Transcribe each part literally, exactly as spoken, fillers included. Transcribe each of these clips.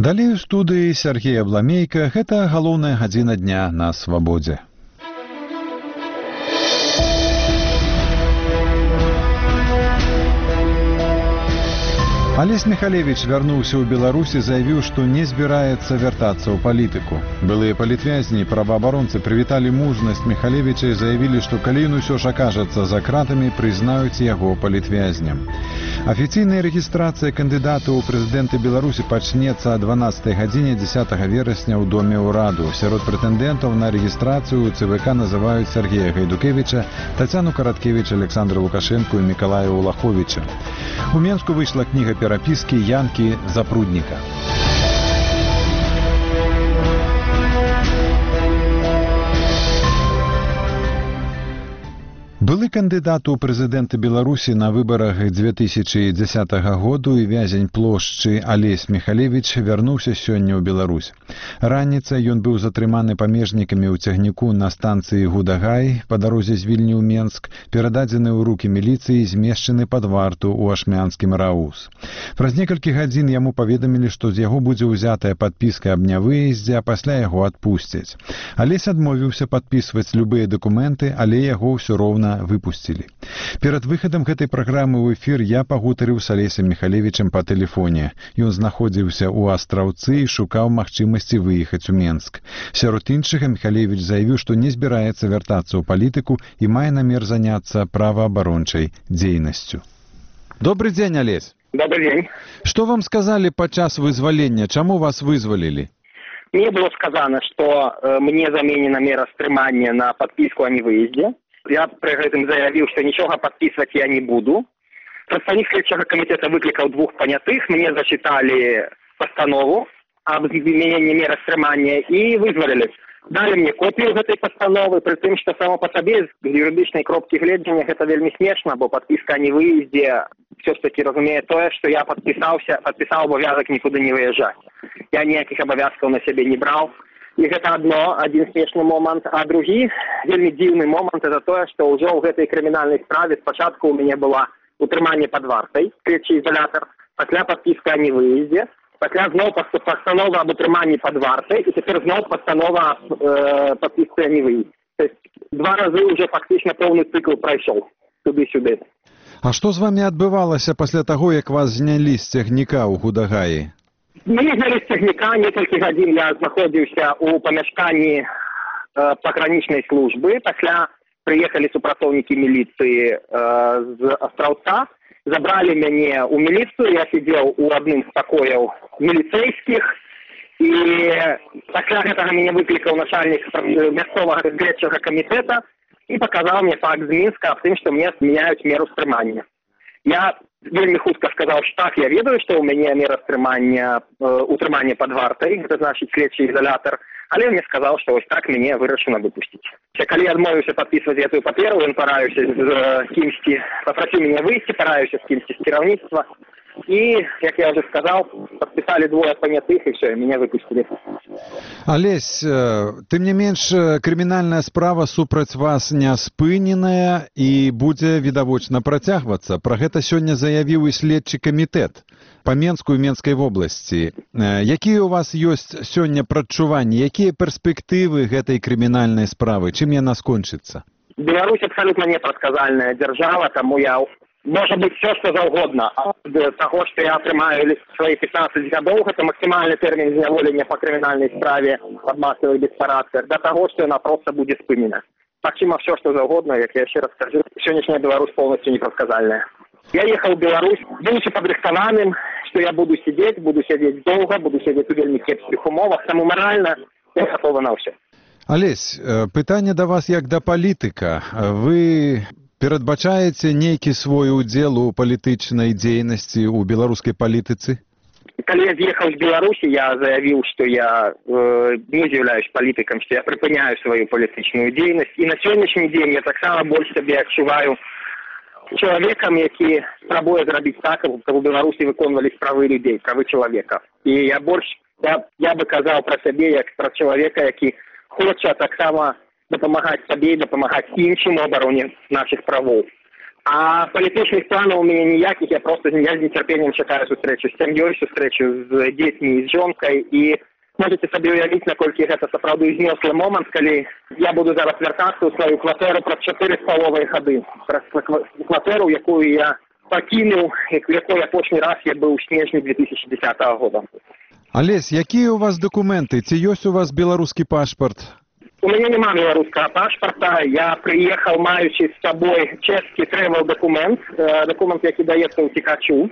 Далей у студыі Сергей Абламейка, гэта галоўная гадзіна дня на свабодзе. Алесь Михалевич вярнуўся ў Беларусь і заявіў, што не збіраецца вяртацца ў палітыку. Былыя палітвязні і праваабаронцы прывіталі мужнасць Михалевича і заявілі, што калі ён усё ж акажацца за кратамі, прызнаюць яго палітвязням. Афіцыйная рэгістрацыя кандыдатаў у прэзідэнты Беларусі пачнецца о дванаццатай гадзіне дзесятага верасня ў доме ўраду. Сярод прэтэндэнтаў на рэгістрацыю ў ЦВК называюць Сергея Гайдукевіча, Тацяну Караткевіч, Александра Лукашенко і Мікалая Улаховіча. У Менску выйшла кніга перапіскі Янкі Запрудніка. Былы кандыдат у прэзідэнты Беларусі на выбарах дзве тысячы дзесятага году і вязень плошчы Алесь Михалевич вярнуўся сёння ў Беларусь. Раніцай ён быў затрыманы памежнікамі ў цягніку на станцыі Гудагай па дарозе з Вільні ў Менск, перададзены ў рукі міліцыі і змешчаны пад варту ў ашмянскім РАУС. Праз некалькі гадзін яму паведамілі, што з яго будзе ўзятая падпіска аб нявыездзе, а пасля яго адпусцяць. Алесь адмовіўся падпісваць любыя дакументы, але яго ўсё роўна выпусцілі. Перад выхадам гэтай праграмы ў эфір я пагутарыў з Алесем Михалевичем па тэлефоне. Ён знаходзіўся ў Астраўцы і шукаў магчымасці выехаць у Менск. Сярод іншага Михалевич заявіў, што не збіраецца вяртацца ў палітыку і мае намер заняцца праваабарончай дзейнасцю. Добрый дзень, Алесь. Добрый день. Што вам сказалі падчас вызвалення? Чаму вас вызвалілі? Мне было сказано, что э, мне заменена мера стрымання на подписку о невыезде. Я при этом заявил, что ничего подписывать я не буду. Представник следчего комитета выкликал двух понятых, мне зачитали постанову об изменении меры стрымания и вызволили. Дали мне копию этой постановы, при том, что само по себе з юридичной кропки гледжання это вельми смешно, бо подписка о невыезде все-таки разумеет то, что я подписался, подписал обовязок никуда не выезжать. Я никаких обовязков на себе не брал. И это одно, один смешный момент. А другий, вельми дивный момент, это то, что уже в этой криминальной справе спочатку у меня было утримание под вартой, слідчий изолятор, після подписка о невыезде, після знову постанова об утримании под вартой, и теперь знову постанова э, подписки о невыезде. То есть два раза уже фактично полный цикл прошел туды-сюды. А что с вами отбывалось после того, как вас знялі з цягніка ў Гудагаі? Мне зняли з цягніка, некалькі гадзін я знаходзіўся у памяшканні э, пагранічнай службы. Пасля прыехалі супрацоўнікі міліцыі э, з Астраўца, забралі мяне ў міліцыю, я сидзеў у адным з пакояў міліцэйскіх, і пасля гэтага мяне выклікаў начальнік мясцовага следчага камітэта і паказаў мне факт з Мінска аб тым, што мне змяняюць меру стрымання. Я вельми хутка сказал, что так, я ведаю, что у меня мера стрымання, э, утримания под вартой, это значит следчий изолятор, але мне сказал, что вот так меня вырашено выпустить. Когда я отмовился подписывать эту паперу, он параюся с э, кимсти, попросил меня выйти, параюся с кимсти с керовництва, и, как я уже сказал, подписали двое понятых, и все, и меня выпустили. Алесь, тым не менш, крымінальная справа супраць вас не спыненая і будзе відавочна працягвацца. Пра гэта сёння заявіў і следчы камітэт па Менску і Менскай вобласці. Якія ў вас ёсць сёння прадчуванні, якія перспектывы гэтай крымінальнай справы, чым яна скончыцца? Беларусь абсолютно непрадказальная держава, тому я... Может быть, все, что угодно. От того, что я отримаю свои пятнадцать годов, это максимальный термин зняволення по криминальной справе под массовых беспорядках, до того, что она просто будет спынена. Фактически все, что угодно, как я еще раз скажу, сегодняшняя Беларусь полностью непредсказальная. Я ехал в Беларусь, будучи подрыхтованным, что я буду сидеть, буду сидеть долго, буду сидеть в вельми кепских умовах, тому морально я готова на все. Алесь, питання до вас як до політика. Ви... перадбачаеце нейкі свой удзел у палітычнай дзейнасці ў беларускай палітыцы? Когда я въехал в Беларусь, я заявил, что я э, не являюсь политиком, что я припиняю свою политическую деятельность. И на сегодняшний день я так само больше себе отчуваю человеком, который пробует сделать так, чтобы в Беларуси выконывались правы людей, правы человека. И я больше, я, я бы сказал про себя, как про человека, который хочет так само допомагати собі, допомагати іншим в обороні наших правов. А палітычных планаў у мяне ніякіх, я просто я з нецярпеннем чакаю сустрэчу з сям'ёй, сустрэчу з дзецьмі і з жонкай, і можете сабе уявіць, наколькі гэта сапраўды знёслы момант, калі я буду зараз вяртацца ў сваю кватэру праз чатыры з паловай гады, праз кватэру, якую я пакінуў, якой апошні раз я быў у снежні две тысячи десятого года. Алесь, якія ў вас дакументы? Ці ёсць у вас беларускі пашпарт? У меня нема белорусского паспорта, я приехал, маючи с собой чешский travel документ, документ, який дається утікачу,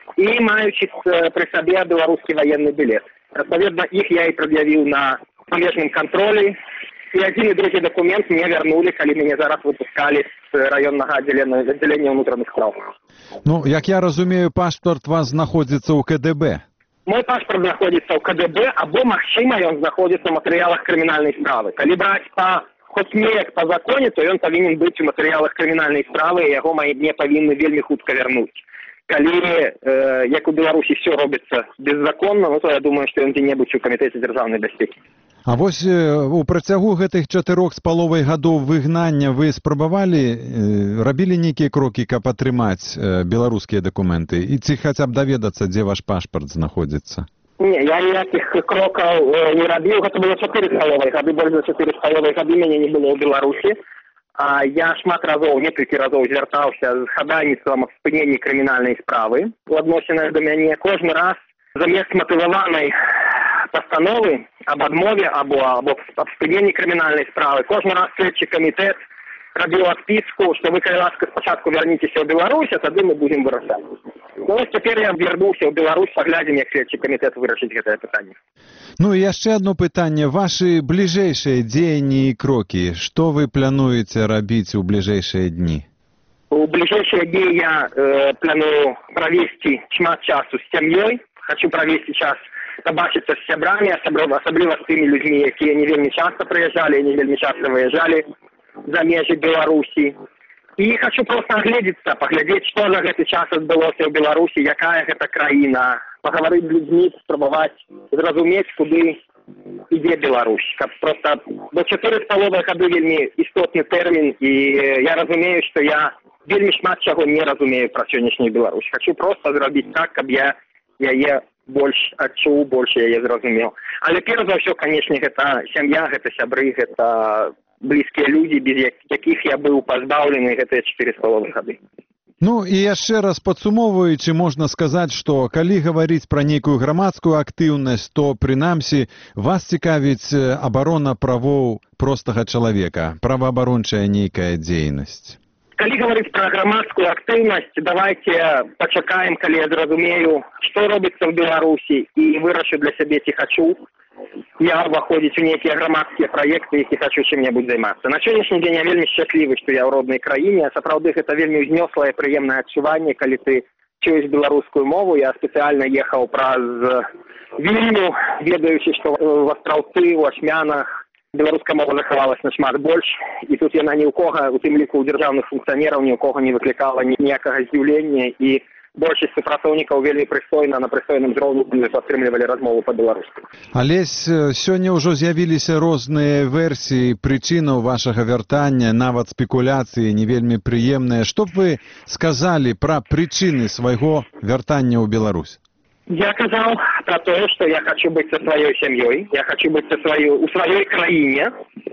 и маючи при себе белорусский военный билет. Соответственно, их я и предъявил на належном контроле, и один и другой документ мне вернули, когда меня зараз выпускали с районного отделения, отделения внутренних справ. Ну, як я разумею, паспорт у вас знаходзіцца ў ка дэ бэ. Мой паспорт знаходится ў ка дэ бэ, або, магчыма, ён знаходится в материалах криминальной справы. Калі браць по хоть неяк по законе, то ён павінен быць у матэрыялах крымінальнай справы, і яго мне павінны вельмі хутка вярнуць. Калі, э, як у Беларусі, все робіцца беззаконна, ну, то я думаю, што ён дзе-небудзь у камітэце дзяржаўнай бяспекі. А вось у працягу гэтых чатырох з паловай гадоў выгнання вы спрабавалі, рабілі нейкія крокі, каб атрымаць беларускія дакументы? І ці хаця б даведацца, дзе ваш пашпарт знаходзіцца? Не, я ніякіх крокаў не рабіў. Гэта было чатыры з паловай гады, больш за чатыры з паловай гады мяне не было ў Беларусі. А я шмат разоў, некалькі разоў звяртаўся з хадайніцтвам аб спыненні крымінальнай справы у адносінах да мяне. Кожны раз замест матываванай постановы об адмове або об спыненні крымінальнай справы. Кожны раз следчы камітэт рабіў адпіску, што вы, калі ласка, спачатку вярніцеся ў Беларусь, а тады мы будзем вырашаць. Ну, вось цяпер я вярнуўся ў Беларусь, паглядзім, як следчы камітэт вырашыць гэтае пытанне. Ну і яшчэ одно пытанне. Вашы бліжэйшыя дзеянні і крокі, што вы плануеце рабіць у бліжэйшыя дні? У бліжэйшыя дні я э, планую правесці шмат часу з сям'ёй. Хочу правесці час побачиться с сябрами, особливо с теми людьми, які не вельмі часто приезжали, не вельмі часто выезжали за межи Беларуси. И хочу просто оглядеться, поглядеть, что за этот час отбылося в Беларуси, якая это краина, поговорить с людьми, спробовать зразуметь, куды ідзе Беларусь. Как просто до чатыры з паловай гады вельмі істотны тэрмін, и я разумею, что я вельмі шмат чаго не разумею про сённяшнюю Беларусь. Хочу просто зрабіць так, каб я яе больш адчуў, больш яе зразумеў. Але перш за ўсё, канешне, гэта сям'я, гэта сябры, гэта блізкія людзі, без якіх я быў пазбаўлены гэтыя чатыры з паловай гады. Ну і яшчэ раз падсумоўваючы, можна сказаць, што калі гаварыць пра нейкую грамадскую актыўнасць, то прынамсі вас цікавіць абарона правоў простага чалавека, праваабарончая нейкая дзейнасць. Калі говорить про громадскую активность, давайте почакаем, коли я зразумею, что робится в Беларуси, и вырашу для себя, ці хочу я выходить у некие громадские проекты, если хочу чем-нибудь заниматься. На сегодняшний день я вельмі счастливый, что я в родной краине. Сапраўды это вельмі узнёслае приемное адчуванне, коли ты чуешь белорусскую мову. Я специально ехал праз Вільню, ведаючи, что в Астраўцы, у Ашмянах беларуская мова захавалась нашмат больш, і тут яна ні ў кога, у тым ліку ў дзяржаўных функцыянераў, ні ў кога не выклікала ніякага здзіўлення, і большасць супрацоўнікаў вельмі прыстойна, на прыстойным узроўні падтрымлівалі размову па-беларуску. Алесь, сёння ўжо з'явіліся розныя версіі прычынаў вашага вяртання, нават спекуляцыі не вельмі прыемныя. Што б вы сказалі пра прычыны свайго вяртання ў Беларусь? Я казал про то, что я хочу быть со своей семьей, я хочу быть со своей, у своей краине.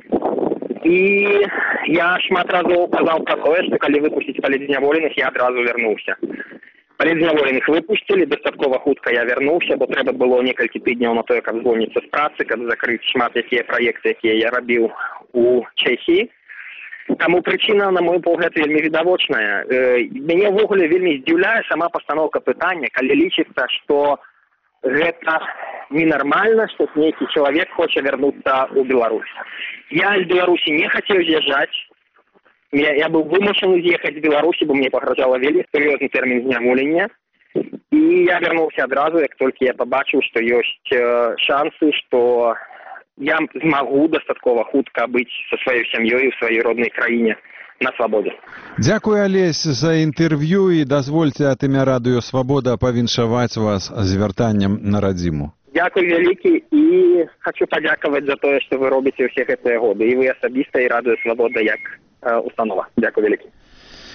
И я шмат разоў казал про то, что когда выпустить палідзняволеных, я одразу вернулся. Палідзняволеных выпустили, достаткова хутка я вернулся, бо трэба было некалькі тыдняў на то, каб звольніцца з працы, каб закрыць шмат якія праекты, якія я рабіў у Чэхіі. Таму прычына, на мой погляд, вельмі відавочная. Мяне ўвогуле вельмі здзіўляе сама пастаноўка пытання, калі лічыцца, што гэта ненармальна, што нейкі чалавек хоча вярнуцца ў Беларусь. Я з Беларусі не хацеў з'язджаць. Я, я быў вымушаны з'ехаць з Беларусі, бо мне пагражала вельмі сур'ёзны тэрмін зняволення. І я вярнуўся адразу, як толькі я пабачыў, што ёсць шансы, што я змагу дастаткова хутка быць са сваёй сям'ёй у сваёй роднай краіне на свабодзе. Дзякуй, Алесь, за інтэрв'ю, і дазвольце ад імя Радыё Свабода павіншаваць вас з вяртаннем на радзіму. Дзякуй вялікі, і хочу падзякаваць за тое, што вы робіце ўсе гэтыя годы. І вы асабіста, і Радыё Свабода як э, установа. Дзякуй вялікі.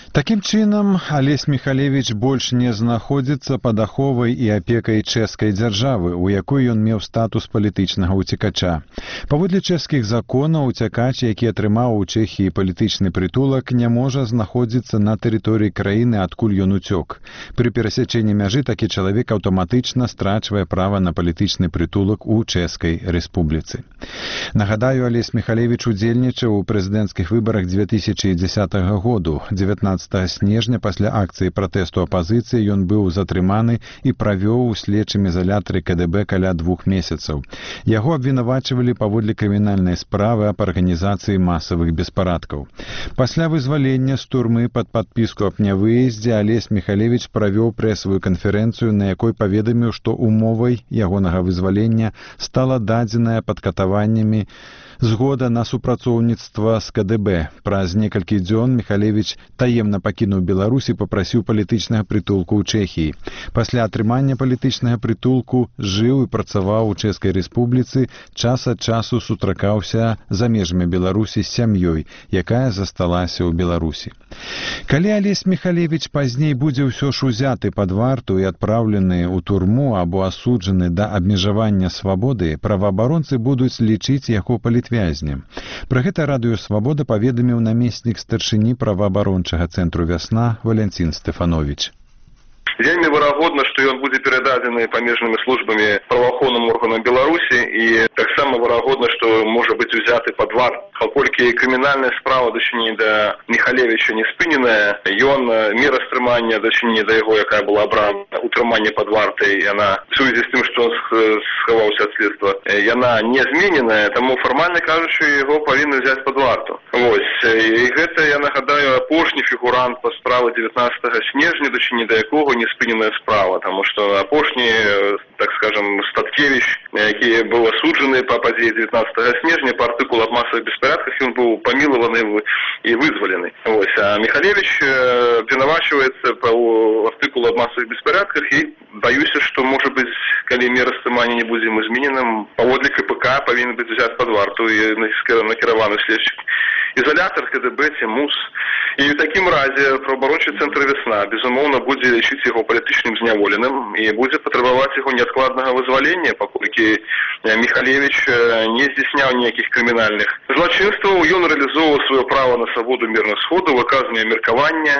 Такім чынам, Алесь Михалевіч больш не знаходзіцца пад аховай і апекай чэшскай дзяржавы, у якой ён меў статус палітычнага ўцекача. Паводле чэшскіх законаў, уцякач, які атрымаў у Чэхіі палітычны прытулак, не можа знаходзіцца на тэрыторыі краіны, адкуль ён уцёк. Пры перасячэнні мяжы такі чалавек аўтаматычна страчвае права на палітычны прытулак у Чэшскай рэспубліцы. Нагадаю, Алесь Михалевіч удзельнічаў у прэзідэнцкіх выбарах дзве тысячы дзесятага году. дзевятнаццатага снежня пасля акцыі пратэсту апазіцыі ён быў затрыманы і правёў у следчым ізалятары ка дэ бэ каля двух месяцаў. Яго абвінавачвалі паводле крымінальнай справы аб арганізацыі масавых беспарадкаў. Пасля вызвалення з турмы пад падпіску аб нявыездзе Алесь Михалевіч правёў прэсавую канферэнцыю, на якой паведаміў, што умовай ягонага вызвалення стала дадзеная пад катаваннямі згода на супрацоўніцтва з ка дэ бэ. Праз некалькі дзён Михалевіч таемна пакінуў Беларусь і папрасіў палітычнага прытулку ў Чэхіі. Пасля атрымання палітычнага прытулку жыў і працаваў у Чэшскай рэспубліцы, час ад часу сустракаўся за межамі Беларусі з сям'ёй, якая засталася ў Беларусі. Калі Алесь Михалевіч пазней будзе ўсё ж узяты пад варту і адпраўлены ў турму або асуджаны да абмежавання свабоды, праваабаронцы будуць лічыць яго палітвязнем. Пра гэта Радыё Свабода паведаміў намеснік старшыні праваабарончага цэнтру «Вясна» Валянцін Стэфановіч. Вельмі верагодна, што ён будзе перададзены памежнымі службамі праваахоўным органам Беларусі, і таксама верагодна, што можа быць узяты пад варту. Паколькі крымінальная справа дачынення да Михалевіча не спыненая, ён мера стрымання дачынення да яго, якая была абрана, утрыманне пад вартай, яна в сувязі з тым, што он схаваўся ад следства, яна не змененая, таму фармальна кажучы, яго павінны взяць пад варту. Вось, і гэта, я нагадаю, апошні фігурант па справе дзевятнаццатага снежня, дачынення да якога не спыненая справа, таму што апошні, так скажем, Статкевич, які быў асуджаны па падзеі дзевятнаццатага снежня па артыкулу аб масавых беспарадках, ён быў памілаваны і вызвалены. Вось, а Михалевич абвінавачваецца па артыкулу аб масавых беспарадках, і баюся, што, можа быць, калі мера стрымання не будзе змененым, паводле ка пэ ка павінен быць узят пад варту і накіраваны следчы ізалятар, ка дэ бэ ці МУС. І ў такім разе праваабарончы цэнтр «Вясна» безумоўна будзе лічыць яго палітычным зняволеным і будзе патрабаваць яго неадкладнага вызвалення, паколькі Михалевич не здзяйсняў ніякіх крымінальных злачынстваў, ён рэалізоўваў сваё права на свабоду мірных сходаў, выказванне меркавання,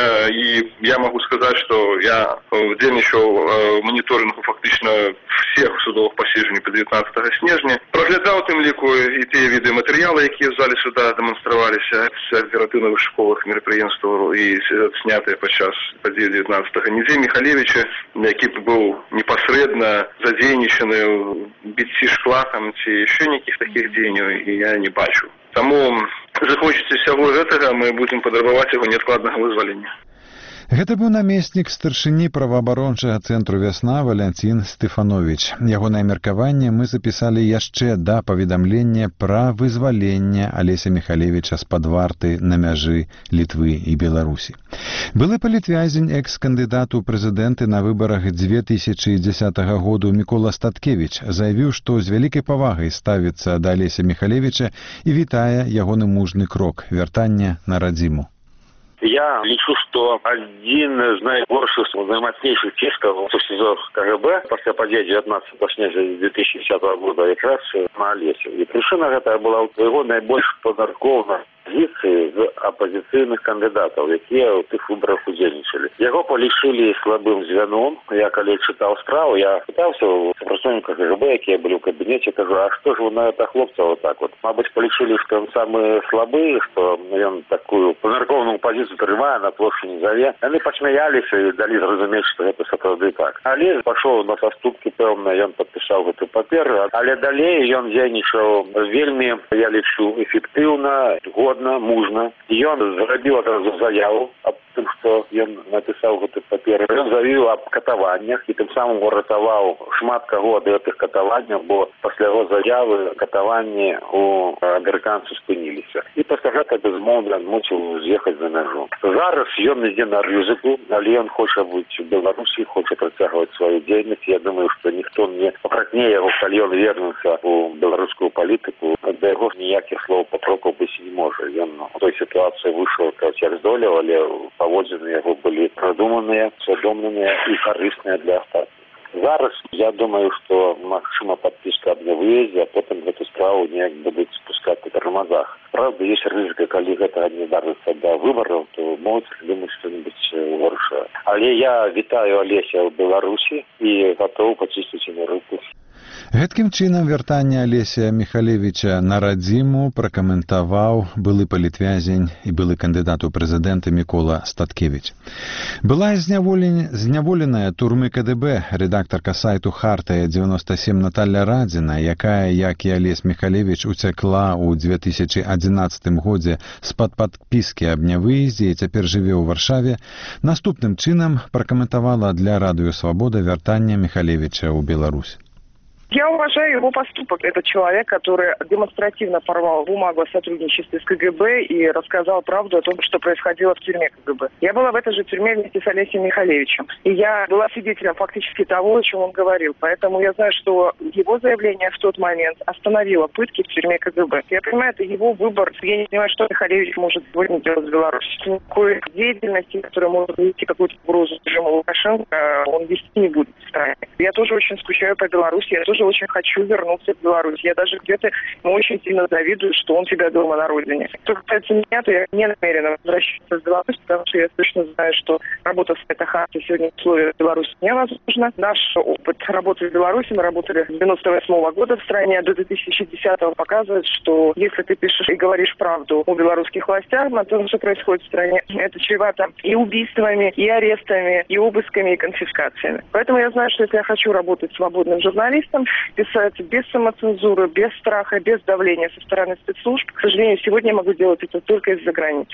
і я магу сказаць, што я удзельнічаў у маніторынгу фактычна всех судовых паседжанняў па дзевятнаццатага снежня, праглядаў тым ліку і тыя відэаматэрыялы, якія в зале суда дэманстраваліся з аператыўна-вышуковых мерапрыемстваў і снятыя падчас падзеі дзевятнаццатага. Нідзе Михалевича, які быў непасрэдна задзейнічаны ў біцці шкла там ці яшчэ нейкіх такіх дзеянняў, я не бачу. Таму, захочаце ўсяго гэтага, мы будзем патрабаваць яго неадкладнага вызвалення. Гэта быў намеснік старшыні праваабарончага цэнтру «Вясна» Валянцін Стэфановіч. Ягонае меркаванне мы запісалі яшчэ да паведамлення пра вызваленне Алеся Михалевіча з-пад варты на мяжы Літвы і Беларусі. Былы палітвязень экс-кандыдат у прэзідэнты на выбарах дзве тысячы дзесятага году Мікола Статкевич заявіў, што з вялікай павагай ставіцца да Алеся Михалевіча і вітае ягоны мужны крок – вяртання на радзіму. Я лічу, што адзін з найгоршых, наймацнейшых цішкаў у СІЗО ка гэ бэ пасля падзеі дзевятнаццатага снежня дзве тысячы дзесятага года якраз на Алесе. І прычына гэта была ў яго найбольш памяркоўна пазіцыі з апазіцыйных кандыдатаў, якія ў тых выбарах удзельнічалі. Яго палічылі слабым звяном. Я калі чытаў справу, я пытаўся у супрацоўніках ка гэ бэ, якія былі ў кабінеце, кажу, а што ж вы на гэта хлопца вот так вот? Мабыць, палічылі, што ён самы слабы, што ён такую памяркоўную пазіцыю трымае, на плошчу не заве. Яны пасмяяліся і далі зразумець, што гэта сапраўды так. Але пашоў на саступкі, пэўна, ён падпісаў гэту паперу, але далей ён дзейнічаў вельмі, я лічу, эфектыўна, годна, мужна. Ён зрабіў адразу заяву аб тым, што ён напісаў гэты паперы. Ён заявіў аб катаваннях і тым самым уратаваў шмат каго ад гэтых катаванняў, бо пасля яго заявы катаванні у амерыканцаў спыніліся. І пасля гэта безумоўна мусіў з'ехаць за мяжу. Зараз ён ідзе на рызыку, але ён хоча быць у Беларусі, хоча працягваць сваю дзейнасць. Я думаю, што ніхто не пакратне яго, калі ён вернуцца у беларускую палітыку. Да яго ніякіх слоў папрокаў быць не можа. Ён у той сітуацыі выйшаў як здолеў, але паводзіны яго былі прадуманыя, свядомленыя і карысныя для астатніх. Зараз я думаю, што магчыма падпіска аб невыездзе, а потым гэту справу неяк будуць спускаць па тармазах. Правда, ёсць рызыка, калі гэта не здарыцца да выбараў, то могуць думаць што-небудзь горшае. Але я вітаю Алеся ў Беларусі і гатоў паціснуць яму руку. Гэткім чынам вяртанне Алесія Міхалевіча на радзіму пракаментаваў былы палітвязень і былы кандыдат у прэзідэнты Мікола Статкевіч. Была зняволеная турмы ка дэ бэ рэдактарка сайту «Хартая дзевяносто сем» Наталья Радзіна, якая, як і Алесь Міхалевіч, уцякла ў две тысячы адзінаццатым годзе з-пад падпіскі аб нявыездзе і цяпер жыве ў Варшаве, наступным чынам пракаментавала для Радыё Свабода вяртанне Міхалевіча ў Беларусь. Я уважаю его поступок. Это человек, который демонстративно порвал бумагу о сотрудничестве с ка гэ бэ и рассказал правду о том, что происходило в тюрьме ка гэ бэ. Я была в этой же тюрьме вместе с Олесем Михалевичем. И я была свидетелем фактически того, о чем он говорил. Поэтому я знаю, что его заявление в тот момент остановило пытки в тюрьме ка гэ бэ. Я понимаю, это его выбор. Я не понимаю, что Михалевич может сегодня делать в Беларуси. Никакой деятельности, которая может вести какую-то угрозу режиму Лукашенко, он вести не будет в стране. Я тоже очень скучаю по Беларуси. Я тоже очень хочу вернуться в Беларусь. Я даже где-то ему очень сильно завидую, что он себя дома на родине. Что касается меня, то я не намерена возвращаться в Беларусь, потому что я точно знаю, что работа в сайта «Хартия» сегодня в условиях Беларуси невозможна. Наш опыт работы в Беларуси, мы работали с девяносто восьмого года в стране, до две тысячи десятого показывает, что если ты пишешь и говоришь правду о белорусских властях, о том, что происходит в стране, это чревато и убийствами, и арестами, и обысками, и конфискациями. Поэтому я знаю, что если я хочу работать свободным журналистом, писать без самоцензуры, без страха, без давления со стороны спецслужб, к сожалению, сегодня я могу делать это только из-за границы.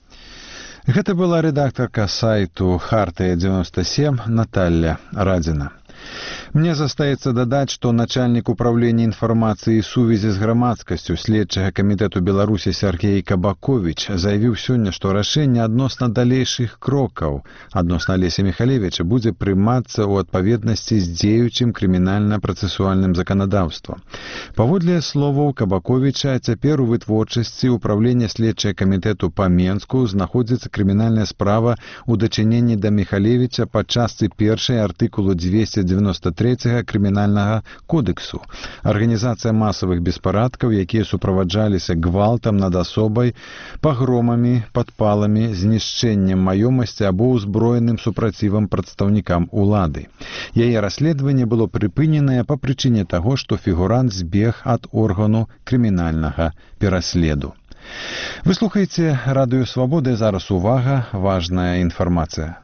Гэта была рэдактарка сайту «Хартия девяносто семь» Наталья Радзіна. Мне застаецца дадаць, што начальнік управлення інфармацыі і сувязі з грамадскасцю следчага камітэту Беларусі Сергей Кабаковіч заявіў сёння, што рашэнне адносна далейшых крокаў адносна Алеся Міхалевіча будзе прымацца ў адпаведнасці з дзеючым крымінальна-працэсуальным заканадаўствам. Паводле словаў Кабаковіча, цяпер у вытворчасці управлення следчага камітэту па Менску знаходзіцца крымінальная справа ў дачыненні да Міхалевіча па частцы першай артыкулу двести девяносто третьего крымінальнага кодексу. Арганізацыя масавых беспарадкаў, якія суправаджаліся гвалтам над асобай, пагромамі, падпаламі, знішчэннем маёмасці або ўзброеным супрацівам прадстаўнікам улады. Яе расследаванне было прыпыненае па прычыне таго, што фігурант збег ад органу крымінальнага пераследу. Вы слухаеце Радыё Свабоды, зараз увага, важная інфармацыя.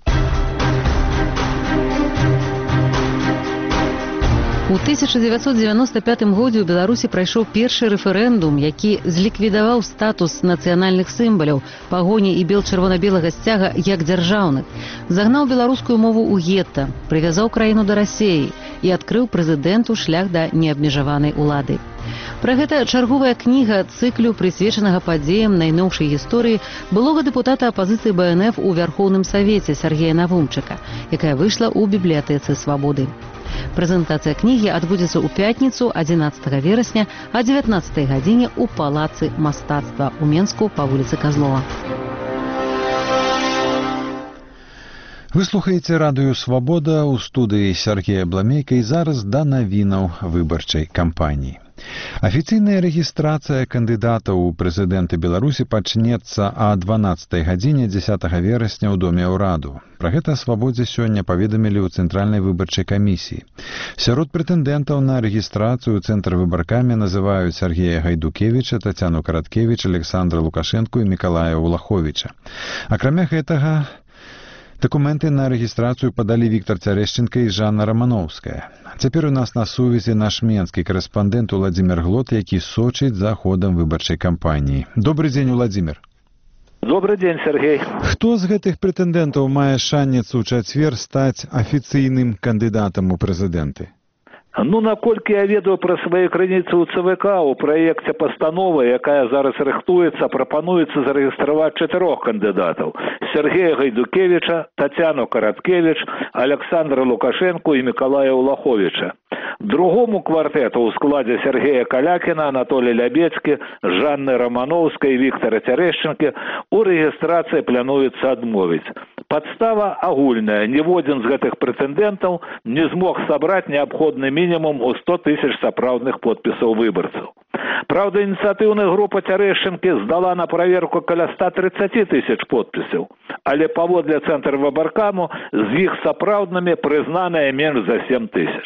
У тысяча девятьсот девяносто пятым годзе ў Беларусі прайшоў першы рэферэндум, які зліквідаваў статус нацыянальных сімваляў, пагоні і бел-чырвона-белага сцяга як дзяржаўных, загнаў беларускую мову ў гета, прывязаў краіну да Расіі і адкрыў прэзідэнту шлях да неабмежаванай улады. Пра гэта чарговая кніга цыклю, прысвечанага падзеям найноўшай гісторыі былога дэпутата апазіцыі бэ эн эф у Вярхоўным Савеце Сергея Навумчыка, якая выйшла ў бібліятэцы Свабоды. Прэзентацыя кнігі адбудзецца ў пятніцу адзінаццатага верасня а дзевятнаццатай гадзіне ў палацы мастацтва ў Менску па вуліцы Казлова. Вы слухаеце Радыё Свабода, ў студыі Сергея Бламейка, і зараз да навінаў выбарчай кампаніі. Афіцыйная рэгістрацыя кандыдатаў у прэзідэнты Беларусі пачнецца а дванаццатай гадзіне дзесятага верасня ў Доме ўраду. Пра гэта Свабодзе сёння паведамілі ў Цэнтральнай выбарчай камісіі. Сярод прэтэндэнтаў на рэгістрацыю цэнтр выбаркамі называюць Сергея Гайдукевіча, Тацяну Караткевіч, Александра Лукашэнку і Мікалая Улаховіча. Акрамя гэтага, дакументы на рэгістрацыю падалі Віктар Цярэшчынка і Жанна Рамановская. Цяпер у нас на сувязі наш менскі карэспандэнт Уладзімір Глот, які сочыць за ходам выбарчай кампаніі. Добрый дзень, Уладзімір. Добрый день, Сергей. Хто з гэтых прэтэндэнтаў мае шанец у чацвер стаць афіцыйным кандыдатам у прэзідэнты? Ну, наколькі я ведаю пра свае крыніцы ў ЦВК, у праекце пастановы, якая зараз рыхтуецца, прапануецца зарэгістраваць чатырох кандыдатаў: Сергея Гайдукевича, Татьяну Караткевич, Александра Лукашенко і Миколая Улаховича. Другому квартету ў складзе Сергея Калякіна, Анатолия Лябецкі, Жанны Романовскай і Віктора Цярэшчынкі у рэгістрацыі плануецца адмовіць. Падстава агульная. Ніводзін з гэтых прэтэндэнтаў не змог сабраць неабходны мінімум у сто тысяч сапраўдных подпісаў выбарцаў. Правда, ініцыятыўная група Цярэшчынкі здала на праверку каля ста тридцати тысяч подпісаў, але паводле цэнтра выбаркаму з іх сапраўднымі прызнаныя менш за сем тысяч.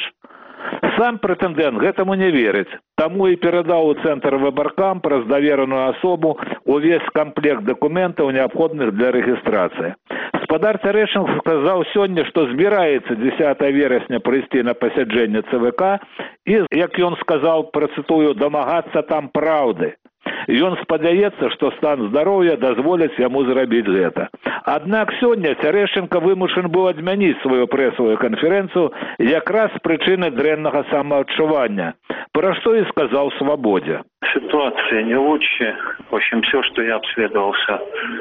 Сам прэтэндэнт гэтаму не верыць, таму і перадаў у цэнтр выбаркам праз давераную асобу увесь камплект дакументаў, неабходных для рэгістрацыі. Гаспадар Цярэшчынка сказаў сёння, што збіраецца дзесятага верасня прыйсці на пасяджэнне ЦВК і, як ён сказаў, працытую, дамагацца там праўды. Ён спадзяецца, што стан здароўя дазволіць яму зрабіць гэта. Аднак сёння Цярэшчынка вымушан быў адмяніць сваю прэсавую канферэнцыю якраз з прычыны дрэннага самаадчування, пра што і сказаў «Свободе». Ситуация не лучше. В общем, все, что я обследовался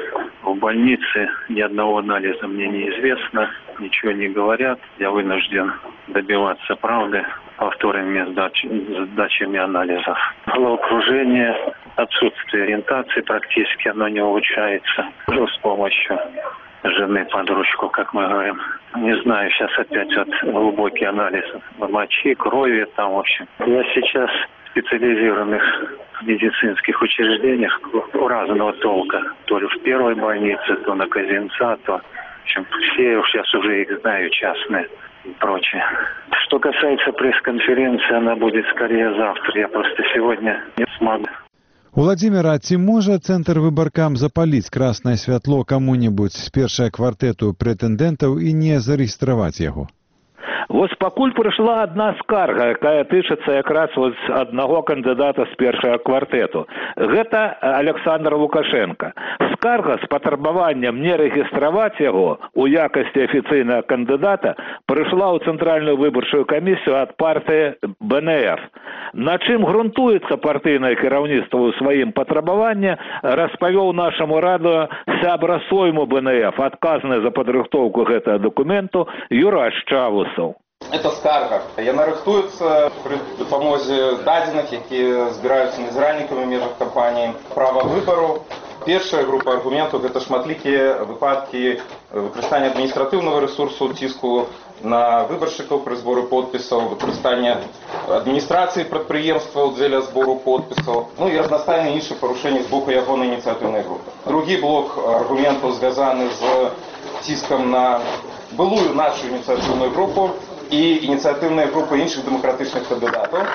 в больнице, ни одного анализа мне неизвестно, ничего не говорят. Я вынужден добиваться правды повторными сдачами анализов. Головокружение, отсутствие ориентации практически оно не улучшается. Уже с помощью жены под ручку, как мы говорим. Не знаю, сейчас опять от глубокий анализ мочи, крови там, в общем. Я сейчас в специализированных медицинских учреждениях разного толка. То ли в первой больнице, то на Казинца, то... В общем, все сейчас уже их знаю, частные и прочее. Что касается пресс-конференции, она будет скорее завтра. Я просто сегодня не смогу. Уладзіміра, ці можа цэнтр выбаркам запаліць краснае святло каму-небудзь з першага квартэту прэтэндэнтаў і не зарэгістраваць яго? Вось пакуль прыйшла адна скарга, якая тычыцца якраз вось аднаго кандыдата з першага квартэту. Гэта Александр Лукашенко. Скарга з патрабаваннем не рэгістраваць яго у якасці афіцыйнага кандыдата прыйшла ў Цэнтральную выбарчую камісію ад партыі Бэ Эн Эф. На чым грунтуецца партыйнае кіраўніцтва ў сваім патрабаванні, распавёў нашаму радыё сябра сойму Бэ Эн Эф, адказны за падрыхтоўку гэтага дакументу Юраш Чавусаў. Это скарга. Яна рыхтуецца пры дапамозе дадзеных, якія збіраюцца назіральнікамі ў межах кампаніі права выбару. Першая група аргументаў – гэта шматлікія выпадкі выкарыстання адміністратыўнага рэсурсу, ціску на выбаршчыкаў пры зборы подпісаў, выкарыстання адміністрацыі прадпрыемстваў дзеля збору подпісаў, ну і разнастайныя іншыя парушэнні з боку ягонай ініцыятыўнай групы. Другі блок аргументаў звязаны з ціскам на былую нашу ініцыятыўную групу і ініцыятыўныя групы іншых дэмакратычных кандыдатаў.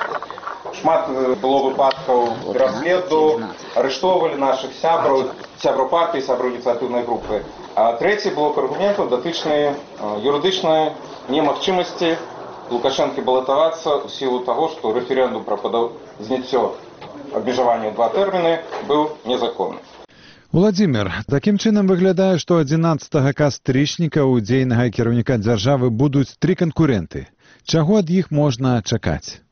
Шмат было выпадкаў пераследу, арыштоўвалі нашых сябраў, сябраў партыі, сябраў ініцыятыўнай групы. А трэці блок аргументаў датычны юрыдычнай немагчымасці Лукашэнкі балатавацца ў сілу таго, што рэферэндум пра зняццё абмежавання ў два тэрміны быў незаконны. Уладзімір, такім чынам выглядае, што адзінаццатага кастрычніка ў дзейнага кіраўніка дзяржавы будуць тры канкурэнты. Чаго ад іх можна чакаць?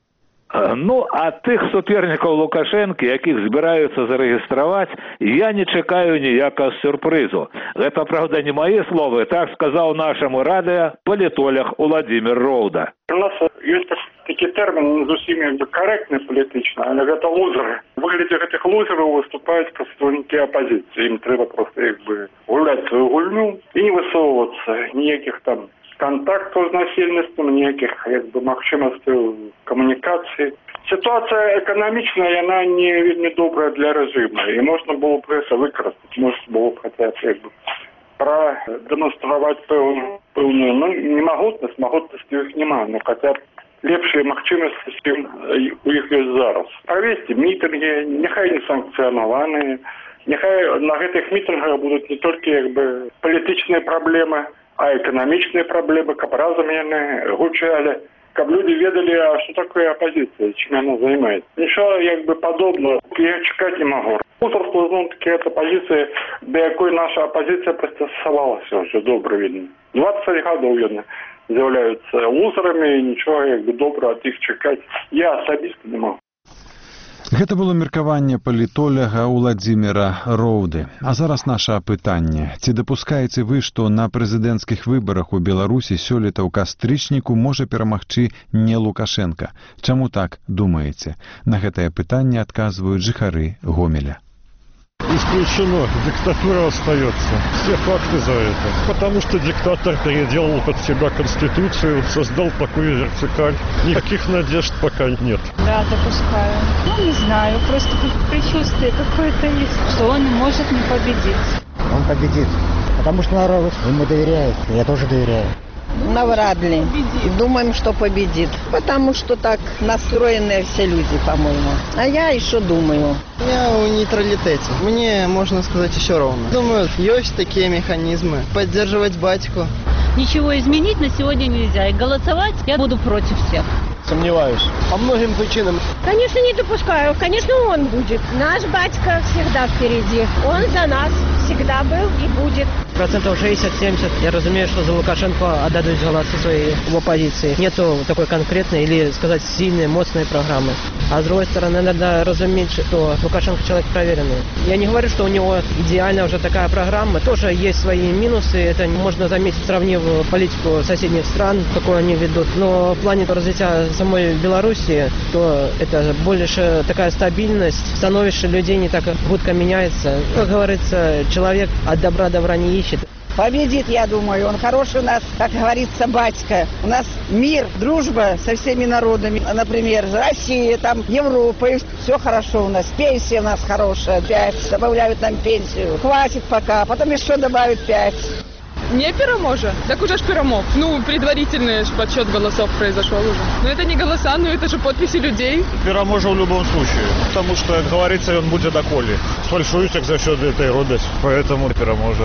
Ну, ад тых супернікаў Лукашэнкі, якіх збіраюцца зарэгістраваць, я не чакаю ніякага сюрпрызу. Гэта, правда, не мои словы, так сказаў нашаму радыё палітолог Уладзімір Роўда. У нас ёсць такі тэрмін, не зусім як бы карэктны палітычна, але гэта лузеры. У выглядзе гэтых лузераў выступаюць прадстаўнікі апазіцыі. Ім трэба проста як бы гуляць сваю гульню і не высоўвацца ніякіх там контактаў з насельніцтвам, ніякіх як бы магчымасцяў камунікацыі. Сітуацыя эканамічная, яна не вельмі добрая для рэжыма, і можна было б гэта выкарыстаць, можна было б хаця як бы прадэманстраваць пэўную, пэўную, ну, немагутнасць, магутнасці ў іх няма, ну хаця б лепшыя магчымасці, чым у іх ёсць зараз. Правесці мітынгі, няхай не санкцыянаваныя, няхай на гэтых мітынгах будуць не толькі як бы палітычныя праблемы, а эканамічныя праблемы, каб разам яны гучалі, чтобы люди ведали, а что такое оппозиция, чем она занимается. Ничего как бы подобного я чекать не могу. Мусорство, ну, таки это позиция, до якой наша оппозиция пристосовалась уже добре видно. двадцать годов, видно, являются лузерами, и ничего как бы доброго от них чекать я особисто не могу. Гэта было меркаванне палітоляга Уладзіміра Роўды. А зараз наша пытанне. Ці дапускаеце вы, што на прэзідэнцкіх выбарах у Беларусі сёлета ў кастрычніку можа перамагчы не Лукашенко? Чаму так думаеце? На гэтае пытанне адказваюць жыхары Гомеля. Исключено. Диктатура остается. Все факты за это. Потому что диктатор переделал под себя Конституцию, создал такую вертикаль. Никаких надежд пока нет. Да, допускаю. Ну, не знаю. Просто предчувствие какое-то есть, что он может не победить. Он победит. Потому что народ ему доверяет. Я тоже доверяю. Навряд ли. Думаем, что победит. Потому что так настроенные все люди, по-моему. А я еще думаю. Я у нейтралитете. Мне, можно сказать, еще ровно. Думаю, есть такие механизмы. Поддерживать батьку. Ничего изменить на сегодня нельзя. И голосовать я буду против всех. Сомневаюсь. По многим причинам. Конечно, не допускаю. Конечно, он будет. Наш батька всегда впереди. Он за нас всегда был и будет. Процентов шестьдесят-семьдесят. Я разумею, что за Лукашенко отдадут голосы свои в оппозиции. Нету такой конкретной или, сказать, сильной, мощной программы. А с другой стороны, надо разуметь, что Лукашенко человек проверенный. Я не говорю, что у него идеальная уже такая программа. Тоже есть свои минусы. Это можно заметить, сравнив политику соседних стран, какую они ведут. Но в плане развития самой Беларуси, то это больше такая стабильность. Становище людей не так худко меняется. Как говорится, человек от добра добра не ищет. Победит, я думаю. Он хороший у нас, как говорится, батька. У нас мир, дружба со всеми народами. Например, Россия, там, Европа. И все хорошо у нас. Пенсия у нас хорошая. Пять. Добавляют нам пенсию. Хватит пока. Потом еще добавят пять. Не переможе? Так уже ж перемог. Ну, предварительный подсчет голосов произошел уже. Но это не голоса, но это же подписи людей. Переможе в любом случае. Потому что, как говорится, он будет доколе. Фальшуюся за счет этой робить. Поэтому переможе.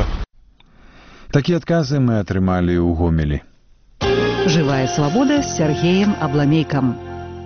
Такія адказы мы атрымалі ў Гомелі. Жывая свабода з Сергеем Абламейкам.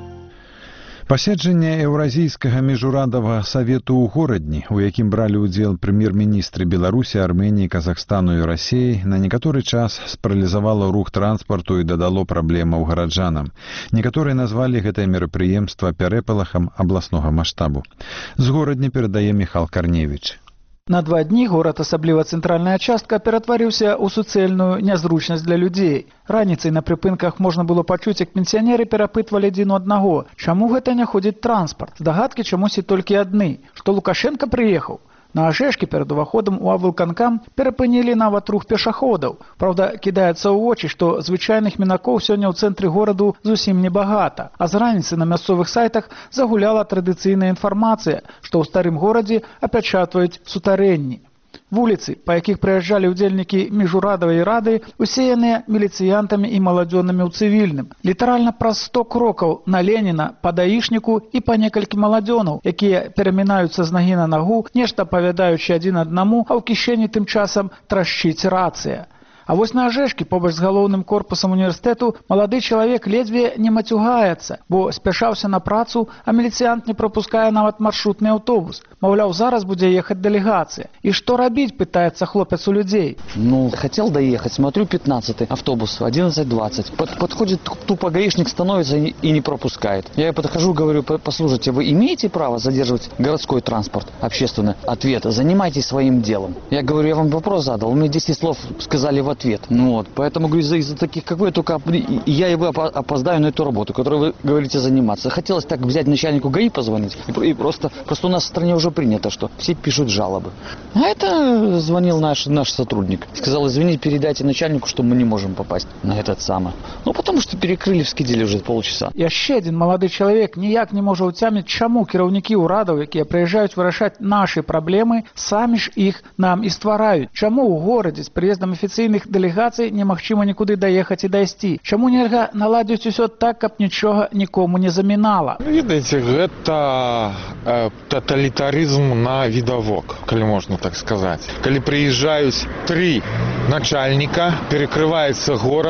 Паседжанне Еўразійскага міжурадавага савету ў горадні, у якім бралі ўдзел прэм'ер-міністры Беларусі, Арменіі, Казахстану і Расіі, на некаторы час спаралізавала рух транспарту і дадало праблемаў гараджанам. Некаторыя назвалі гэтае мерапрыемства пярэпалахам абласнога маштабу. З горадні перадае Міхал Карневіч. На два дні горад, асабліва цэнтральная частка, ператварыўся ў суцэльную нязручнасць для людзей. Раніцай на прыпынках можна было пачуць, як пенсіянеры перапытвалі адзін у аднаго, чаму гэта не ходзіць транспарт. Здагадкі чамусьці толькі адны, што Лукашенко прыехаў. На Ажэшкі перад уваходам у аблканкам перапынілі нават рух пешаходаў. Праўда, кідаецца ў вочы, што звычайных мінакоў сёння ў цэнтры гораду зусім небагата. А з раніцы на мясцовых сайтах загуляла традыцыйная інфармацыя, што ў старым горадзе апячатваюць сутарэнні. Вуліцы, па якіх прыязджалі ўдзельнікі міжурадавай рады, усеяныя міліцыянтамі і маладзёнамі ў цывільным. Літаральна праз сто крокаў на Леніна, па даішніку і па некалькі маладзёнаў, якія перамінаюцца з нагі на нагу, нешта апавядаючы адзін аднаму, а ў кішэні тым часам трашчыць рацыя. А вось на Ажэшкі, побач з галоўным корпусам універсітэту, малады чалавек ледзьве не мацюгаецца, бо спяшаўся на працу, а міліцыянт не прапускае нават маршрутны аўтобус. Маўляў, зараз будзе ехаць делегация. И что робить, пытается хлопец у людей. Ну, хотел доехать, смотрю, пятнадцатый автобус, одиннадцать двадцать. Под, подходит тупо гаишник, становится и, и не пропускает. Я подхожу, говорю, послушайте, вы имеете право задерживать городской транспорт общественный? Ответ, занимайтесь своим делом. Я говорю, я вам вопрос задал, вы мне десять слов сказали в ответ. Ну вот, поэтому, говорю, из-за, из-за таких, как вы, только я и вы опоздаю на эту работу, которой вы говорите заниматься. Хотелось так взять начальнику ГАИ позвонить, и, и просто, просто у нас в стране уже принято, что все пишут жалобы. А это звонил наш, наш сотрудник. Сказал, извините, передайте начальнику, что мы не можем попасть на этот самый. Ну, потому что перекрыли, вскидели уже полчаса. Яшчэ один молодой человек ніяк не можа ўцяміць, чаму кіраўнікі ўрадаў, якія прыязджаюць вырашаць нашы праблемы, самі ж іх нам і ствараюць. Чаму ў горадзе з прыездам афіцыйных дэлегацый немагчыма нікуды даехаць і дайсці? Чаму нельга наладзіць усё так, каб нічога нікому не замінала? Ведаеце, гэта э, тоталітарызм на видовок, калі можна так сказаць. Калі прыязджаюць три начальника, перекрываецца город,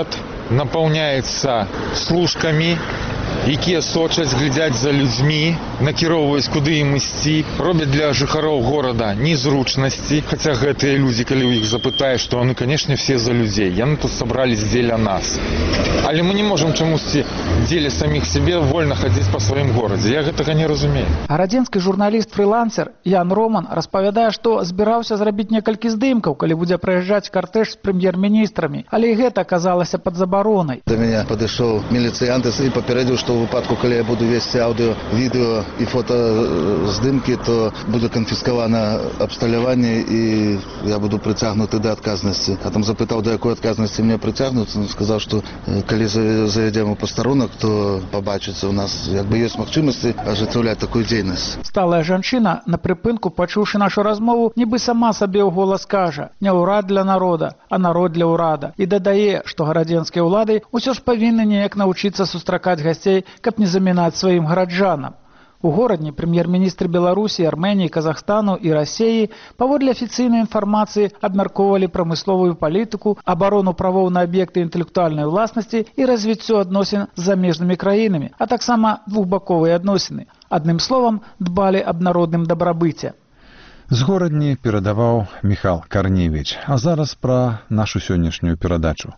наполняется служками, якія сочаць, глядзяць за людзьмі, накіроўваюць, куды ім ісці, робяць для жыхароў горада незручнасці, хаця гэтыя людзі, калі ў іх запытаеш, што яны, канешне, все за людзей. Яны тут сабрались дзеля нас. Але мы не можам чамусьці дзеля саміх сябе вольна хадзіць па сваім горадзе. Я гэтага не разумею. Гарадзенскі журналіст-фрылансер Ян Роман распавядае, што збіраўся зрабіць некалькі здымкаў, калі будзе праязджаць картэж з прэм'ер-міністрамі, але і гэта аказалася пад забаронай. Да мяне падышоў міліцыянт і папярэдзіў, што ў выпадку, калі я буду весці аўдыо, відэо і фота здымкі, то будзе канфіскавана абсталяванне і я буду прыцягнуты да адказнасці. А там запытаў, да якой адказнасці мне прыцягнуцца, сказаў, што калі завядзем у пастарунак, то пабачыцца, у нас як бы ёсць магчымасці ажыццяўляць такую дзейнасць. Сталая жанчына на прыпынку, пачуўшы нашу размову, нібы сама сабе ў голас кажа: не ўрад для народа, а народ для ўрада. І дадае, што гарадзенскія ўлады ўсё ж павінны неяк навучыцца сустракаць гасцей, каб не замінаць сваім гараджанам. У горадні прэм'ер-міністры Беларусі, Арменіі, Казахстану і Расіі паводле афіцыйнай інфармацыі абмяркоўвалі прамысловую палітыку, абарону правоў на аб'екты інтэлектуальнай уласнасці і развіццё адносін з замежнымі краінамі, а таксама двухбаковыя адносіны. Адным словам, дбалі аб народным дабрабыце. З горадні перадаваў Міхал Карневіч. А зараз пра нашу сённяшнюю перадачу.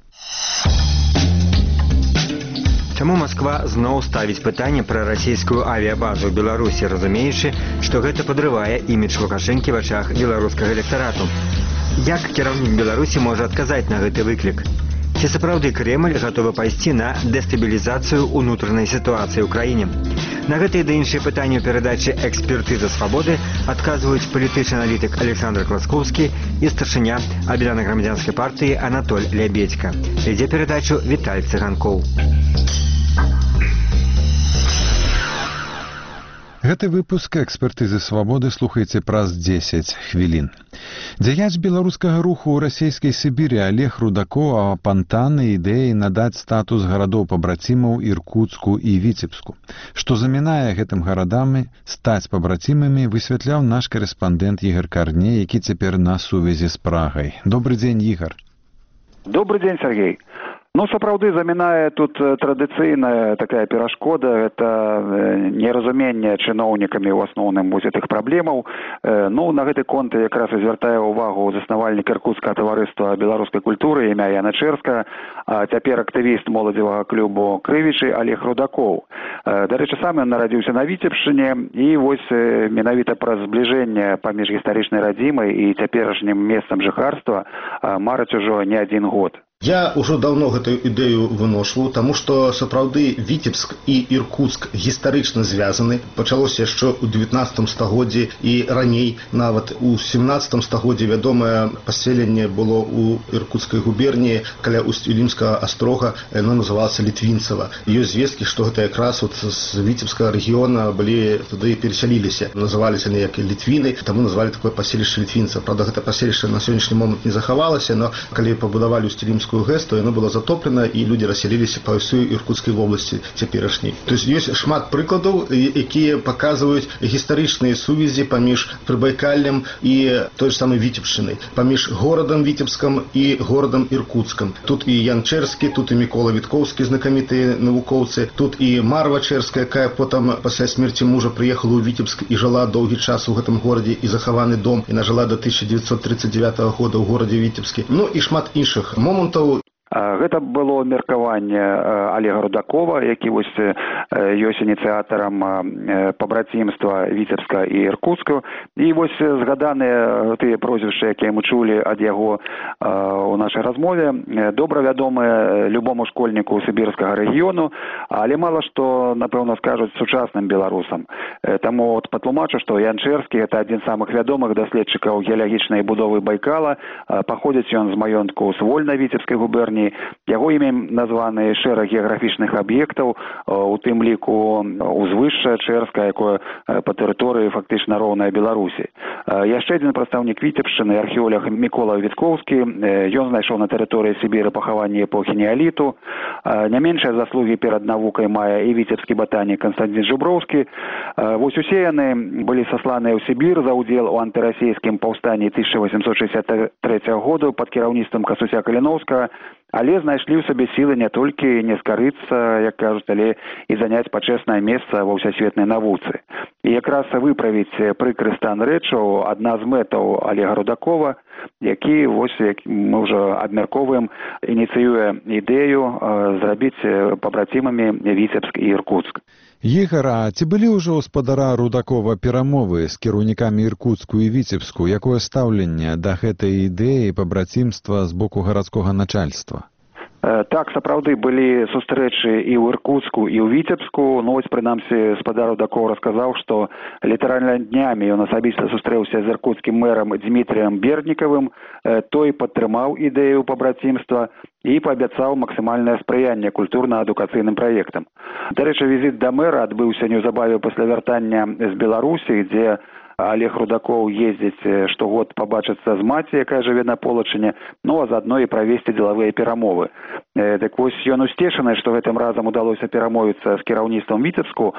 Чаму Масква зноў ставіць пытанне пра расійскую авіябазу ў Беларусі, разумеючы, што гэта падрывае імідж Лукашэнкі в ачах беларускага электарату? Як кіраўнік Беларусі можа адказаць на гэты выклік? Ці сапраўды Кремль гатовы пайсці на дэстабілізацыю ўнутранай сітуацыі ў краіне? На гэтыя ды іншыя пытанні ў перадачы «Экспертыза свабоды» адказваюць палітычны аналітык Александр Класкоўскі і старшыня аб'яднанай грамадзянскай партыі Анатоль Лябедзька. Вядзе перадачу Віталь Цыганкоў. Гэты выпуск «Экспертызы свабоды» слухайце праз дзесяць хвілін. Дзяяч беларускага руху ў расійскай Сібіры Олег Рудакоў апантаны ідэяй надаць статус гарадоў-пабрацімаў Іркуцку і Віцебску. Што замінае гэтым гарадам стаць пабрацімамі, высвятляў наш карэспандэнт Ігар Карней, які цяпер на сувязі з Прагай. Добры дзень, Ігар. Добры дзень, Сергей. Ну, сапраўды, замінае тут традыцыйная такая перашкода, это неразуменне чыноўнікамі ў асноўным гэтых праблемаў. Ну, на гэты конт якраз і звяртае ўвагу заснавальнік Іркутскага таварыства беларускай культуры імя Яна Чэрска, а цяпер актывіст моладзевага клубу Крывічы Олег Рудакоў. Дарэчы, сам ён нарадзіўся на Віцебшчыне, і вось менавіта праз збліжэнне паміж гістарычнай радзімай і цяперашнім месцам жыхарства марыць ужо не адзін год. Я ўжо даўно гэтую ідэю выношваў, таму што сапраўды Віцебск і Іркутск гістарычна звязаны. Пачалося яшчэ ў дзевятнаццатым стагоддзі і раней, нават у сямнаццатым стагоддзі вядомае паселенне было ў Іркутскай губерніі каля Усть-Илимскага астрога, яно называлася Літвінцава. Ёсць звесткі, што гэта якраз от з Віцебскага рэгіёна былі туды перасяліліся. Называліся яны як літвіны, таму назвалі такое паселішча літвінцаў. Правда, гэта паселішча на сённяшні момант не захавалася, но калі пабудавалі Усть-Илимскую ГЭС, то яно было затоплена, і людзі расселіліся па ўсёй Іркутскай вобласці цяперашняй. То есть ёсць шмат прыкладаў, якія паказваюць гістарычныя сувязі паміж Прыбайкаллем і той ж самай Віцебшчынай, паміж горадам Віцебскам і горадам Іркутскам. Тут і Ян Чэрскі, тут і Мікола Віткоўскі, знакамітыя навукоўцы, тут і Марва Чэрская, якая потым пасля смерці мужа прыехала ў Віцебск і жыла доўгі час у гэтым горадзе, і захаваны дом, і нажыла да тысяча дзевяцьсот тридцать девятого года ў горадзе Віцебскі. Ну і шмат іншых момантаў. Гэта было меркаванне Олега Рудакова, які вось ёсць ініцыятарам пабрацімства Віцебска і Іркутска. І вось згаданыя тыя прозвішчы, якія мы чулі ад яго ў нашай размове, добра вядомыя любому школьніку сібірскага рэгіёну, але мала што, напэўна, скажуць сучасным беларусам. Таму от патлумачу, што Ян Чэрскі – гэта адзін з самых вядомых даследчыкаў геалагічнай будовы Байкала. Паходзіць ён з маёнтку Свольна Віцебскай губерніі. Яго імем названы шэраг геаграфічных аб'ектаў, у тым ліку узвышша Чэрска, якое па тэрыторыі фактычна роўнае Беларусі. Яшчэ адзін прадстаўнік Віцебшчыны, археолог Мікола Віткоўскі, ён знайшоў на тэрыторыі Сібіры пахаванні эпохі неаліту. Не меншыя заслугі перад навукай мае і віцебскі батанік Канстантин Жуброўскі. Вось усе яны былі сасланыя ў Сібір за ўдзел у антырасійскім паўстанні тысяча восемьсот шестьдесят третьего года пад кіраўніцтвам Касуся Каліноўскага. але знайшлі ў сабе сілы не толькі не скарыцца, як кажуць, але і заняць пачэснае месца ва ўсясветнай навуцы. І якраз выправіць прыкры стан рэчаў адна з мэтаў Олега Рудакова, які, вось, як мы ўжо абмяркоўваем, ініцыюе ідэю э, зрабіць пабрацімамі Віцебск і Іркуцк. Ігар, а ці былі ўжо ў спадара Рудакова перамовы з кіраўнікамі Іркуцку і Віцебску? Якое стаўленне да гэтай ідэі пабрацімства з боку гарадскога начальства? Так, сапраўды былі сустрэчы і ў Іркуцку, і ў Віцебску. Ну, вось, прынамсі, спадар Рудакоў расказаў, што літаральна днямі ён асабіста сустрэўся з іркуцкім мэрам Дмітрыем Берднікавым. Той падтрымаў ідэю пабрацімства і паабяцаў максімальнае спрыянне культурна-адукацыйным праектам. Дарэчы, візіт да мэра адбыўся неўзабаве пасля вяртання з Беларусі, дзе Олег Рудакоў ездзіць штогод пабачыцца з маці, якая жыве на Полачыне, ну а заадно і правесці дзелавыя перамовы. Э, так вось ён усцешаны, што гэтым разам удалося перамовіцца з кіраўніцтвам Віцебску,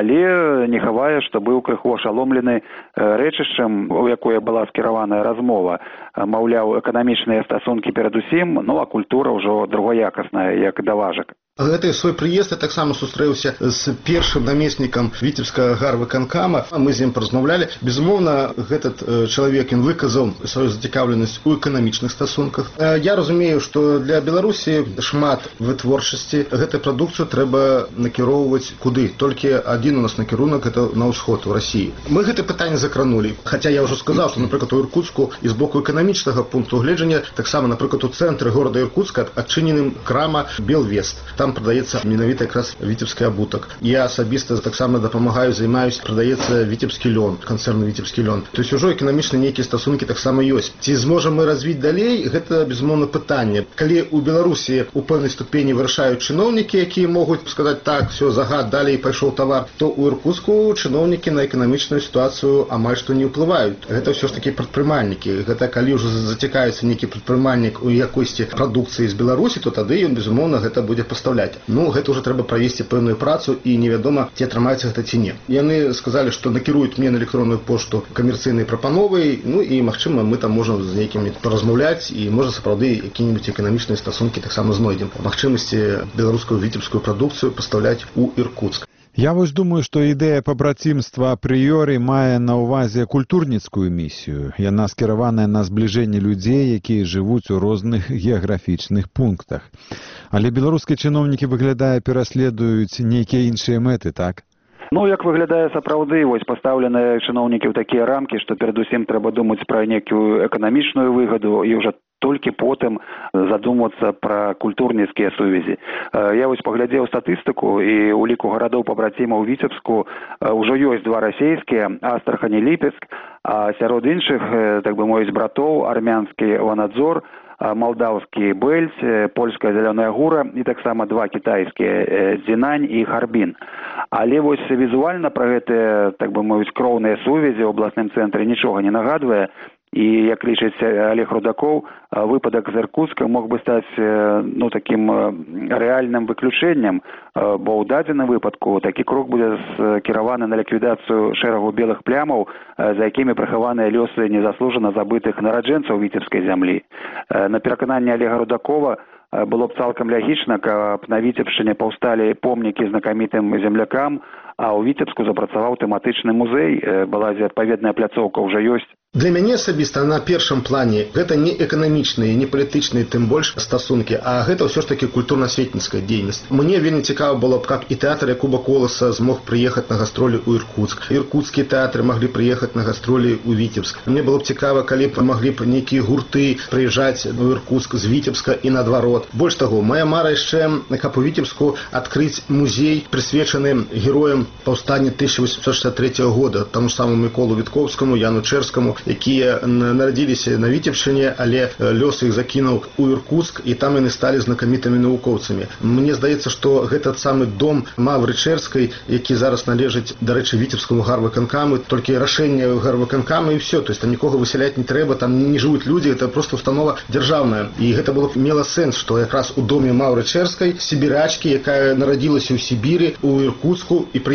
але не хавае, што быў крыху ашаломлены рэчышчам, у якое была скіраваная размова. Маўляў, эканамічныя стасункі перадусім, ну а культура ўжо другоякасная, як даважак. Гэты свой прыезд я таксама сустрэўся з першым намеснікам Віцебскага гарвыканкама. Мы з ім паразмаўлялі. Безумоўна, этот чалавек ён выказаў сваю зацікаўленасць у эканамічных стасунках. Я разумею, што для Беларусі шмат вытворчасці. Гэтую прадукцыю трэба накіроўваць куды? Толькі адзін у нас накірунак это на ўсход у Расіі. Мы гэта пытанне закранулі. Хаця я ўжо сказаў, што, напрыклад, у Іркуцку і з боку эканамічнага пункту гледжання таксама, напрыклад, у цэнтры горада Іркуцка адчыненым крама Белвест. Там продаецца менавіта якраз віцебскі абутак. Я асабіста таксама дапамагаю, займаюсь, продаецца віцебскі лён, канцэрн віцебскі лён. То есть ужо эканамічна нейкія стасункі таксама ёсць. Ці зможам мы развіць далей, гэта безумоўна пытанне. Калі у Беларусі у пэўнай ступені вырашаюць чыноўнікі, якія могуць сказаць так, все, загад, далей пайшоў тавар, то у Іркуцку чыноўнікі на эканамічную сітуацыю амаль што не ўплываюць. Гэта ўсё ж такі прадпрымальнікі. Гэта калі ўжо зацікаецца нейкі прадпрымальнік у якосці прадукцыі з Беларусі, то тады ён безумоўна гэта будзе пастаўляць. Ну, гэта ўжо трэба правесці пэўную працу і невядома, ці атрымаецца гэта ці не. Яны сказалі, што накіруюць мне на электронную пошту камерцыйнай прапановай, ну і, магчыма, мы там можам з нейкімі паразмаўляць і, можа, сапраўды якія-небудзь эканамічныя стасункі таксама знойдзем. Магчымасці беларускую віцебскую прадукцыю пастаўляць у Іркуцк. Я вось думаю, што ідэя пабрацімства апрыёры мае на ўвазе культурніцкую місію. Яна скіраваная на збліжэнне людзей, якія жывуць у розных геаграфічных пунктах. Але беларускія чыноўнікі, выглядае, пераследуюць нейкія іншыя мэты, так? Ну, як выглядае сапраўды, вось пастаўленыя чыноўнікі ў такія рамкі, што перадусім трэба думаць пра нейкую эканамічную выгаду і ўжо толькі потым задумвацца пра культурніцкія сувязі. Я вось паглядзеў статыстыку, і ў ліку гарадоў пабрацімаў Віцебску ўжо ёсць два расейскія, Астрахань і Ліпецк, а сярод іншых, так бы мовіць, братоў, армянскі Ванадзор, малдаўскі Бэльц, польская Зялёная Гура і таксама два кітайскія Дзінань і Харбін. Але вось візуальна пра гэтыя, так бы мовіць, кроўныя сувязі ў абласным цэнтры нічога не нагадвае. І, як лічыць Олег Рудакоў, выпадак з Іркуцка мог бы стаць, ну, такім рэальным выключэннем, бо ў дадзеным выпадку такі крок будзе скіраваны на ліквідацыю шэрагу белых плямаў, за якімі прыхаваныя лёсы незаслужана забытых нараджэнцаў віцебскай зямлі. На перакананне Олега Рудакова было б цалкам лягічна, каб на Віцебшчыне паўсталі помнікі знакамітым землякам, а ў Віцебску запрацаваў тэматычны музей, балазе адпаведная пляцоўка ўжо ёсць. Для мяне асабіста на першым плане гэта не эканамічныя, не палітычныя, тым больш стасункі, а гэта ўсё ж такі культурна-асветніцкая дзейнасць. Мне вельмі цікава было б, каб і тэатр Якуба Коласа змог прыехаць на гастролі ў Іркуцк. Іркуцкія тэатры маглі прыехаць на гастролі ў Віцебск. Мне было б цікава, калі б маглі б нейкія гурты прыязджаць у Іркуцк з Віцебска і наадварот. Больш таго, моя мара яшчэ, каб у Віцебску адкрыць музей, прысвечаны героям паўстання тысяча восемьсот шестьдесят третьего года, таму самому Міколу Віткоўскаму, Яну Чэрскаму, якія нарадзіліся на Віцебшчыне, але лёс іх закінуў у Іркуцк, і там яны сталі знакамітымі навукоўцамі. Мне здаецца, што гэты самы дом Мавры Чэрскай, які зараз належыць, дарэчы, віцебскаму гарвыканкаму, толькі рашэнне гарвыканкама і ўсё, то есть там нікога высяляць не трэба, там не жывуць людзі, гэта проста установа дзяржаўная. І гэта было б мела сэнс, што якраз у доме Мавры Чэрскай сібірачкі, якая нарадзілася ў Сібіры, у Іркуцку і прыехала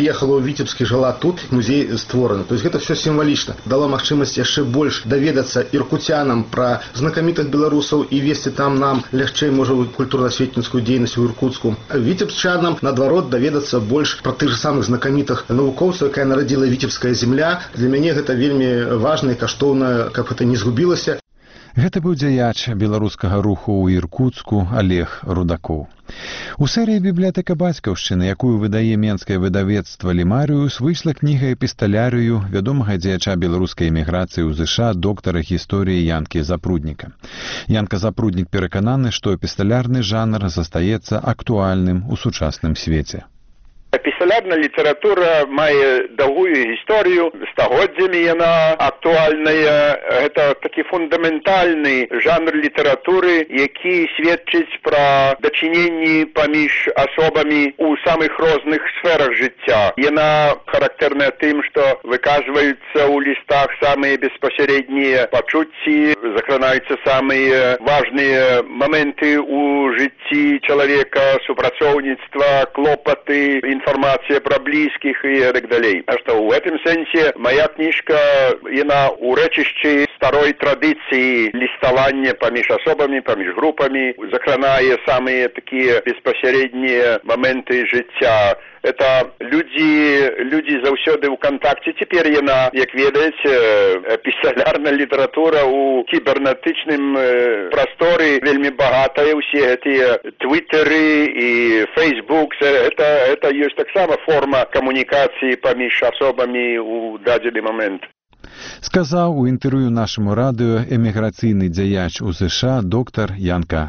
прыехала ў Віцебск і жыла тут, музей створаны. То есть гэта все сімвалічна. Дало магчымасць яшчэ больш даведацца іркуцянам пра знакамітых беларусаў і весці там нам лягчэй, можа, культурна-асветніцкую дзейнасць у Іркуцку. Віцебсчанам, наадварот, даведацца больш пра тых же самых знакамітых навукоўцаў, якая нарадзіла віцебская земля. Для мяне гэта вельмі важна і каштоўна, каб гэта не згубілася. Гэта быў дзяяч беларускага руху ў Іркуцку Олег Рудакоў. У серыі «Бібліятэка бацькаўшчыны», якую выдае менскае выдавецтва «Лімарыус», выйшла кніга «Эпісталярыю» вядомага дзеяча беларускай эміграцыі ў ЗША доктара гісторыі Янкі Запрудніка. Янка Запруднік перакананы, што эпісталярны жанр застаецца актуальным у сучасным свеце. Эпісталярная літаратура мае доўгую гісторыю, стагоддзямі яна актуальная. Гэта такі фундаментальны жанр літаратуры, які сведчыць пра дачыненні паміж асобамі ў самых розных сферах жыцця. Яна характэрная тым, што выказваюцца ў лістах самыя беспасярэднія пачуцці, закранаюцца самыя важныя моменты ў жыцці чалавека, супрацоўніцтва, клопаты, информация про близких и так далее. А что в этом сенсе моя книжка, она урочище старой традиции листования поміж особами, поміж группами, закранає самые такие беспосередние моменты життя. Это люди, люди заўсёды ў контакте. Теперь яна, як ведаеце, эпісталярная літаратура у кібернетычным прасторы вельмі багатая. Усе гэтыя твиттеры і фейсбук, это, это ёсць таксама форма камунікацыі паміж асобамі ў дадзены момент. Сказаў у інтэрв'ю нашаму радыё эміграцыйны дзяяч у ЗША доктар Янка